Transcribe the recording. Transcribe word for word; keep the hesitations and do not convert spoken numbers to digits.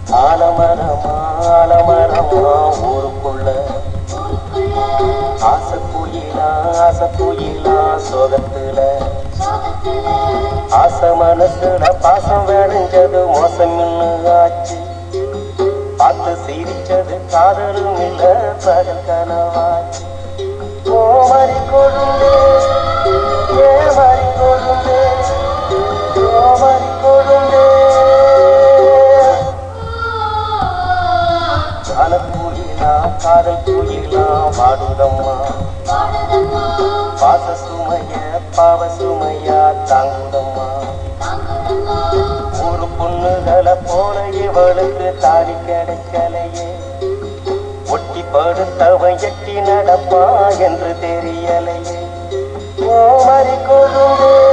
ஆலமரமா ஆலமரமா ஊருக்குள்ள ஆசை குயிலா ஆசை குயிலா சோகத்துல ஆசை மனசுல பாசம் விளைஞ்சது மோசம் இன்னும் ஆச்சு பார்த்து சிரிச்சது காதலும் இல்ல பகல் கனவாச்சு ஓ மறி கொடுந்தே ஏ மறி கொடுந்தே ஓ மறி கொடுந்தே காலக்குயிலா காதல் குயிலா வாடுதம்மா பாச சுமைய பாவ சுமையா தாங்குதம்மா ஒரு பொண்ணுகளை போல இவளுக்கு தாடி கிடைக்கலையே ஒட்டி படுத்தவன் எட்டி நடப்பா என்று தெரியலையே ஓ மறி கொடுந்தே